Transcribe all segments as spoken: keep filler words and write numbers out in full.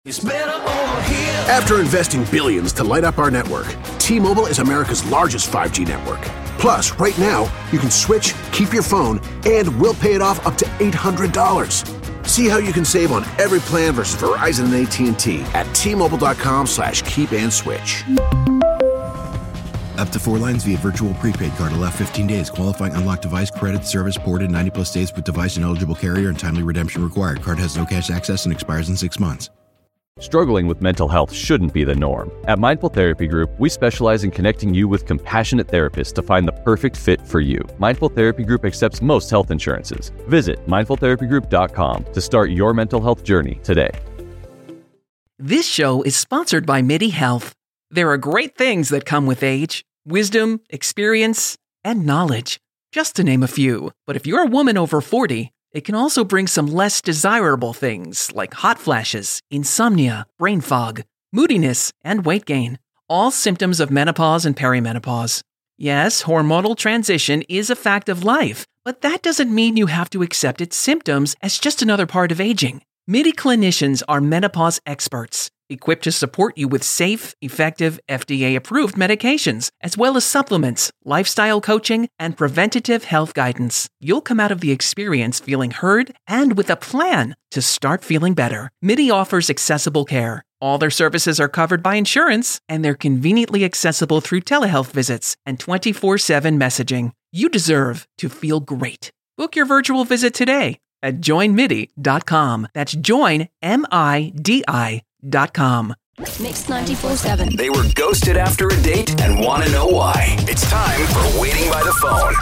It's better over here. After investing billions to light up our network, T-Mobile is America's largest five G network. Plus, right now, you can switch, keep your phone, and we'll pay it off up to eight hundred dollars. See how you can save on every plan versus Verizon and A T and T at T-Mobile.com slash keep and switch. Up to four lines via virtual prepaid card. Allow fifteen days. Qualifying unlocked device credit service ported ninety plus days with device and eligible carrier and timely redemption required. Card has no cash access and expires in six months. Struggling with mental health shouldn't be the norm. At Mindful Therapy Group, we specialize in connecting you with compassionate therapists to find the perfect fit for you. Mindful Therapy Group accepts most health insurances. Visit mindful therapy group dot com to start your mental health journey today. This show is sponsored by MIDI Health. There are great things that come with age: wisdom, experience, and knowledge, just to name a few. But if you're a woman over forty, it can also bring some less desirable things like hot flashes, insomnia, brain fog, moodiness, and weight gain, all symptoms of menopause and perimenopause. Yes, hormonal transition is a fact of life, but that doesn't mean you have to accept its symptoms as just another part of aging. MIDI clinicians are menopause experts, equipped to support you with safe, effective, F D A-approved medications, as well as supplements, lifestyle coaching, and preventative health guidance. You'll come out of the experience feeling heard and with a plan to start feeling better. MIDI offers accessible care. All their services are covered by insurance, and they're conveniently accessible through telehealth visits and twenty-four seven messaging. You deserve to feel great. Book your virtual visit today at join midi dot com. That's join, M I D I dot com. Mix ninety-four seven. They were ghosted after a date and want to know why. It's time for Waiting by the Phone.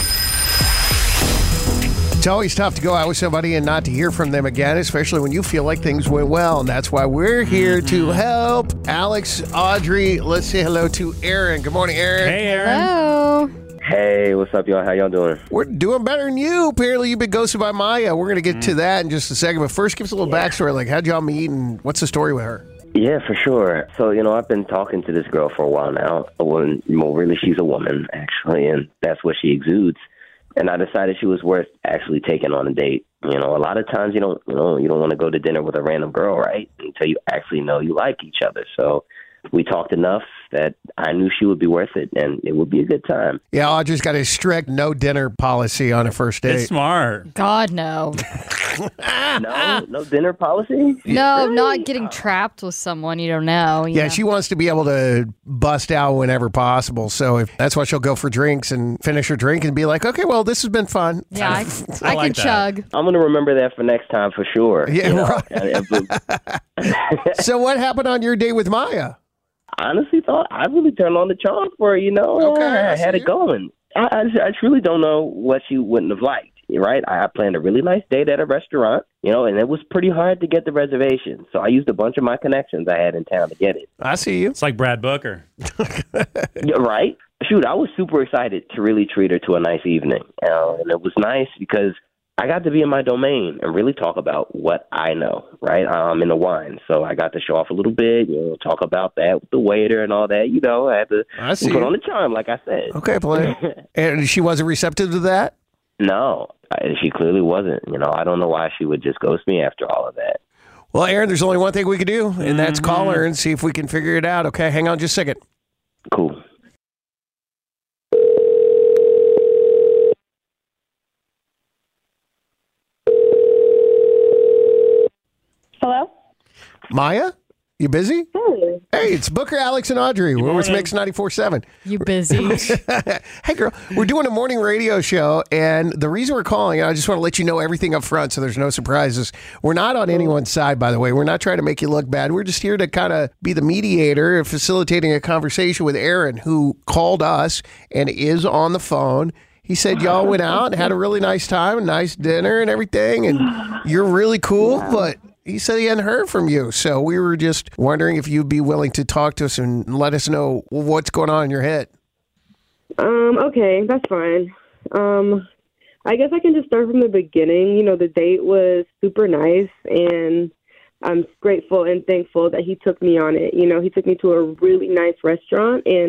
It's always tough to go out with somebody and not to hear from them again, especially when you feel like things went well. And that's why we're here to help. Alex, Audrey, let's say hello to Aaron. Good morning, Aaron. Hey, Aaron. Hello. Hey, what's up, y'all? How y'all doing? We're doing better than you. Apparently, you've been ghosted by Maya. We're going to get mm. to that in just a second. But first, give us a little yeah. backstory. Like, how'd y'all meet and what's the story with her? Yeah, for sure. So, you know, I've been talking to this girl for a while now. Well, well, really, she's a woman, actually, and that's what she exudes. And I decided she was worth actually taking on a date. You know, a lot of times you don't, you know, you don't want to go to dinner with a random girl, right? Until you actually know you like each other. So we talked enough that I knew she would be worth it, and it would be a good time. Yeah, Audrey's got a strict no dinner policy on a first date. It's smart. God, no. No, no dinner policy? No, Really? not getting trapped with someone you don't know. You Yeah, know? she wants to be able to bust out whenever possible. So if that's why she'll go for drinks and finish her drink and be like, okay, well, this has been fun. Yeah, I, I, I like can that. chug. I'm going to remember that for next time for sure. Yeah, you know? right. So what happened on your date with Maya? Honestly thought I really turned on the charm for her, you know. Okay, I I had see. it going. I, I, I truly don't know what she wouldn't have liked, right? I planned a really nice date at a restaurant, you know, and it was pretty hard to get the reservation. So I used a bunch of my connections I had in town to get it. I see you. It's like Brad Booker. Yeah, right? Shoot, I was super excited to really treat her to a nice evening. Uh, and it was nice because I got to be in my domain and really talk about what I know, right? I'm in the wine, so I got to show off a little bit, you know, talk about that with the waiter and all that. You know, I had to I see. put on the charm, like I said. Okay, play. And she wasn't receptive to that? No, I, she clearly wasn't. You know, I don't know why she would just ghost me after all of that. Well, Aaron, there's only one thing we can do, and that's Mm-hmm. call her and see if we can figure it out. Okay, hang on just a second. Cool. Hello? Maya? You busy? Hey. Hey, it's Booker, Alex, and Audrey. We're with morning. Mix ninety-four seven. You busy? Hey, girl, we're doing a morning radio show, and the reason we're calling, I just want to let you know everything up front so there's no surprises. We're not on anyone's side, by the way. We're not trying to make you look bad. We're just here to kind of be the mediator, facilitating a conversation with Aaron, who called us and is on the phone. He said y'all went out and had a really nice time, a nice dinner and everything, and you're really cool, but he said he hadn't heard from you. So we were just wondering if you'd be willing to talk to us and let us know what's going on in your head. Um, okay, that's fine. Um, I guess I can just start from the beginning. You know, the date was super nice, and I'm grateful and thankful that he took me on it. You know, he took me to a really nice restaurant, and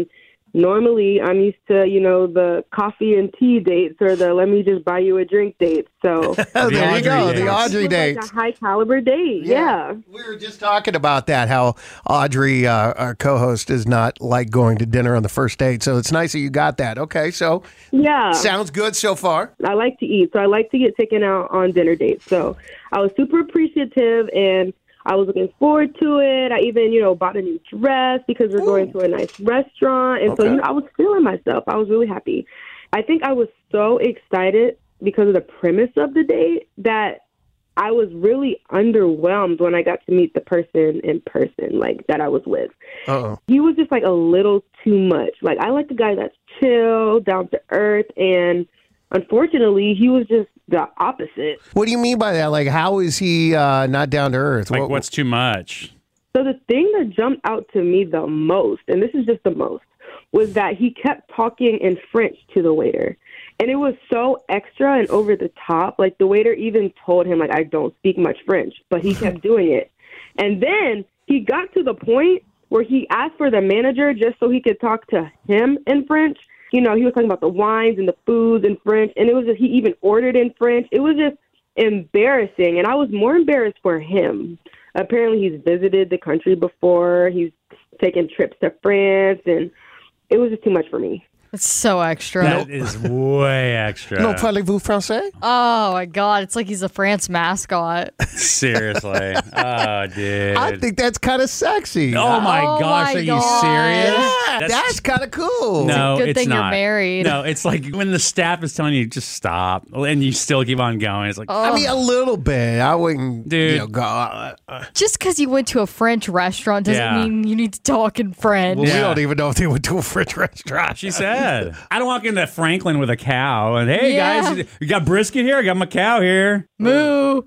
normally I'm used to, you know, the coffee and tea dates or the let me just buy you a drink dates. So there you go, the Audrey It was dates. like a high caliber date. Yeah. We were just talking about that, how Audrey, uh, our co-host, does not like going to dinner on the first date. So it's nice that you got that. Okay, so Yeah. sounds good so far. I like to eat, so I like to get taken out on dinner dates. So I was super appreciative, and I was looking forward to it. I even, you know, bought a new dress because we're going to a nice restaurant. And so, Okay. you know, I was feeling myself. I was really happy. I think I was so excited because of the premise of the date that I was really underwhelmed when I got to meet the person in person, like, that I was with. Uh-oh. He was just, like, a little too much. Like, I like a guy that's chill, down to earth, and unfortunately, he was just the opposite. What do you mean by that? Like, how is he uh, not down to earth? Like, What- what's too much? So the thing that jumped out to me the most, and this is just the most, was that he kept talking in French to the waiter. And it was so extra and over the top. Like, the waiter even told him, like, I don't speak much French, but he kept doing it. And then he got to the point where he asked for the manager just so he could talk to him in French. You know, he was talking about the wines and the foods in French, and it was just, he even ordered in French. It was just embarrassing, and I was more embarrassed for him. Apparently, he's visited the country before. He's taken trips to France, and it was just too much for me. It's so extra. That is way extra. No parlez-vous français? Oh my God. It's like he's a France mascot. Seriously. Oh, dude. I think that's kind of sexy. Oh my Oh gosh, my are you God. serious? Yeah, that's, kind of cool. No, Good it's thing you're not. married. No, it's like when the staff is telling you just stop, and you still keep on going. It's like, I mean, a little bit. I wouldn't, Dude. you know, go. Uh, uh, Just because you went to a French restaurant doesn't Yeah. mean you need to talk in French. well, Yeah. we don't even know if they went to a French restaurant. she said. I don't walk into Franklin with a cow and, hey, Yeah. guys, you got brisket here? I got my cow here. Moo.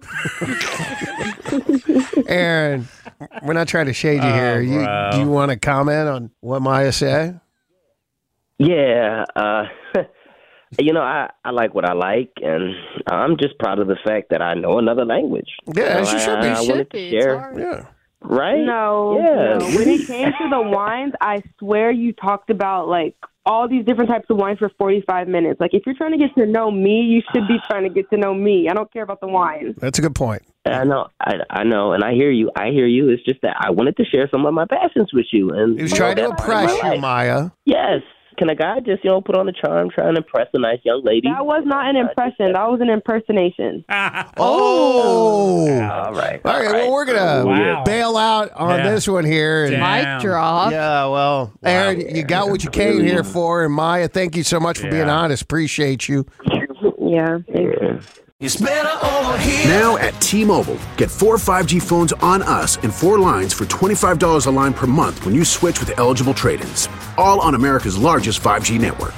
Aaron, we're not trying to shade you Oh, here. You, bro. do you want to comment on what Maya said? Yeah, uh, you know, I, I like what I like, and I'm just proud of the fact that I know another language. Yeah, as So you should be. I, I Should wanted be. to It's share, hard. Yeah. right? No, Yeah. no. When it came to the wines, I swear you talked about, like, all these different types of wines for forty-five minutes. Like, if you're trying to get to know me, you should be trying to get to know me. I don't care about the wine. That's a good point. I know, I, I know, and I hear you. I hear you. It's just that I wanted to share some of my passions with you. And He was you trying know, to that's impress my you, life. Maya. Yes. Can a guy just, you know, put on a charm, try and impress a nice young lady? That was not an impression. That was an impersonation. Oh. All right. All right, well, we're going to Wow. bail out on Yeah. this one here. And Damn. Mic drop. yeah, well, Aaron, you got what you came here for. And Maya, thank you so much for being Yeah. honest. Appreciate you. Yeah, thank you. Now at T-Mobile, get four five G phones on us and four lines for twenty-five dollars a line per month when you switch with eligible trade-ins. All on America's largest five G network.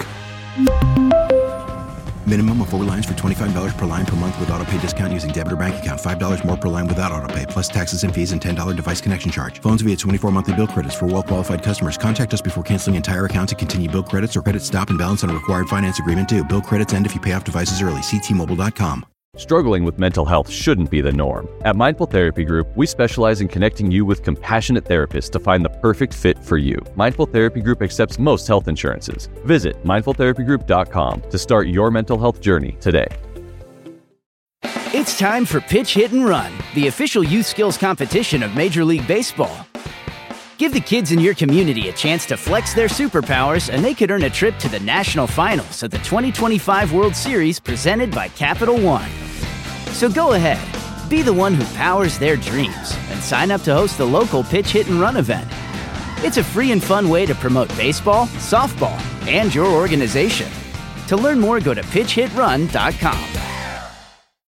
Minimum of four lines for twenty-five dollars per line per month with auto pay discount using debit or bank account. five dollars more per line without auto pay, plus taxes and fees and ten dollars device connection charge. Phones via twenty-four monthly bill credits for well-qualified customers. Contact us before canceling entire account to continue bill credits or credit stop and balance on a required finance agreement due. Bill credits end if you pay off devices early. See T Mobile dot com. Struggling with mental health shouldn't be the norm. At Mindful Therapy Group, we specialize in connecting you with compassionate therapists to find the perfect fit for you. Mindful Therapy Group accepts most health insurances. Visit mindful therapy group dot com to start your mental health journey today. It's time for Pitch Hit and Run, the official youth skills competition of Major League Baseball. Give the kids in your community a chance to flex their superpowers, and they could earn a trip to the national finals of the twenty twenty-five World Series presented by Capital One. So go ahead, be the one who powers their dreams, and sign up to host the local Pitch Hit and Run event. It's a free and fun way to promote baseball, softball, and your organization. To learn more, go to pitch hit run dot com.